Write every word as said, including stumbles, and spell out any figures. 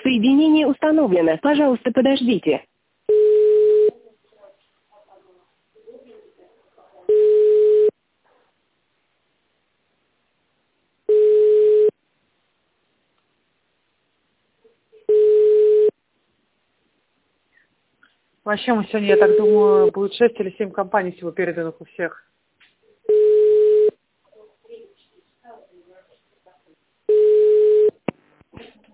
Соединение установлено. Пожалуйста, подождите. Вообще мы сегодня, я так думаю, будет шесть или семь компаний всего переданных у всех.